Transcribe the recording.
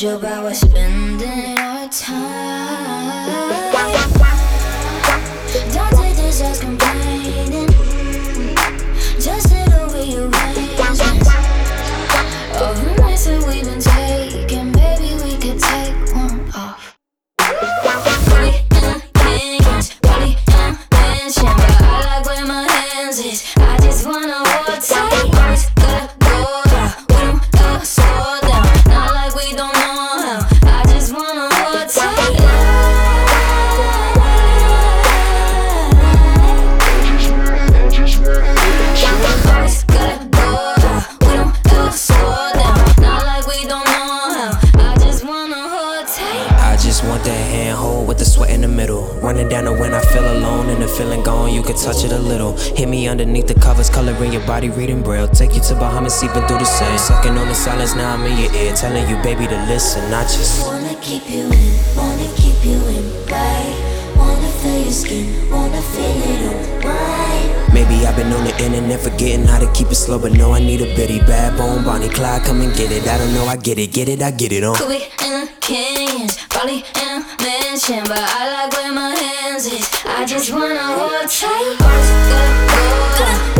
you, but we're spending our time. Don't take this as complaining. Just sit over your arrangements. All the nights that we've been taking, maybe we could take one off. Fully in hands, fully in mansion, but I like where my hands is. I just wanna hold tight. Always gotta go down. We don't ever slow down. Not like we don't know how. I just wanna hold tight. Always gotta go down. We don't ever slow down. Not like we don't know how. I just wanna hold tight. I just want that handhold with the sweat in the middle. Running down the wind, I feel alone and the feeling gone. You can touch it a little. Hit me underneath the covers, coloring your body, reading braille. Take you to Bahamas, seeping through the sand. Sucking on the silence, now I'm in your ear, telling you, baby, to listen. I just wanna keep you in, right? Wanna feel your skin, wanna feel it alright. maybe I've been on the internet forgetting how to keep it slow, but no, I need a bitty bad bone. Bonnie Clyde, come and get it. I don't know, I get it, I get it on. Could be in a canyons, probably in a mansion, but I like where my hands is. I just wanna hold tight. Always gotta go down.